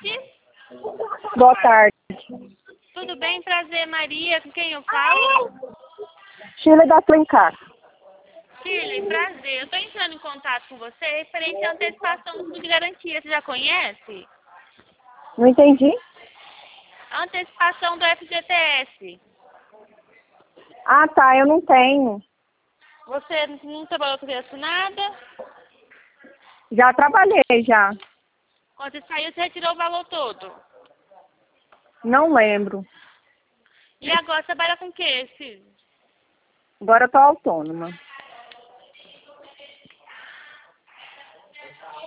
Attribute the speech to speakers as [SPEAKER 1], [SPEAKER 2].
[SPEAKER 1] tarde.
[SPEAKER 2] Boa tarde.
[SPEAKER 1] Tudo bem? Prazer, Maria. Com quem eu falo?
[SPEAKER 2] Chile da Flencar.
[SPEAKER 1] Shirley, prazer. Eu estou entrando em contato com você referente à antecipação do fundo de garantia. Você já conhece?
[SPEAKER 2] Não entendi?
[SPEAKER 1] A antecipação do FGTS.
[SPEAKER 2] Ah, tá, eu não tenho.
[SPEAKER 1] Você não trabalhou com isso nada?
[SPEAKER 2] Já trabalhei, já.
[SPEAKER 1] Quando você saiu, você retirou o valor todo.
[SPEAKER 2] Não lembro.
[SPEAKER 1] E agora, você trabalha com o quê, filho?
[SPEAKER 2] Agora eu tô autônoma.